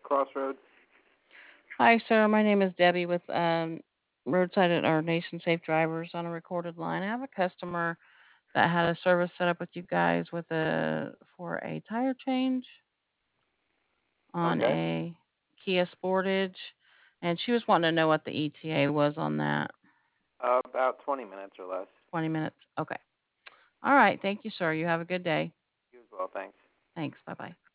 Crossroads. Hi, sir. My name is Debbie with Roadside or Nation Safe Drivers on a recorded line. I have a customer that had a service set up with you guys with a for a tire change on Okay. a Kia Sportage, and she was wanting to know what the ETA was on that. About 20 minutes or less. 20 minutes. Okay. All right. Thank you, sir. You have a good day. You as well, thanks. Thanks. Bye bye.